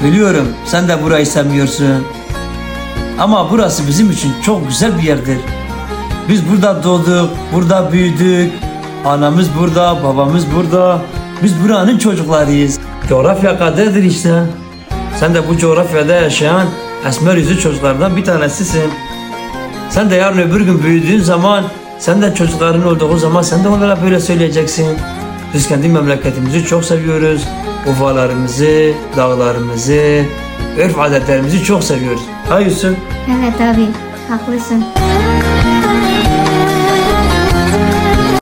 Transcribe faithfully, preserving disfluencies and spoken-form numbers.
Biliyorum sen de burayı sevmiyorsun. Ama burası bizim için çok güzel bir yerdir. Biz burada doğduk, burada büyüdük. Anamız burada, babamız burada. Biz buranın çocuklarıyız. Coğrafya kaderdir işte. Sen de bu coğrafyada yaşayan esmer yüzlü çocuklardan bir tanesisin. Sen de yarın öbür gün büyüdüğün zaman, sen de çocukların olduğu zaman sen de onlara böyle söyleyeceksin. Biz kendi memleketimizi çok seviyoruz. Ovalarımızı, dağlarımızı, örf adetlerimizi çok seviyoruz. Ha Yusuf? Evet abi, haklısın.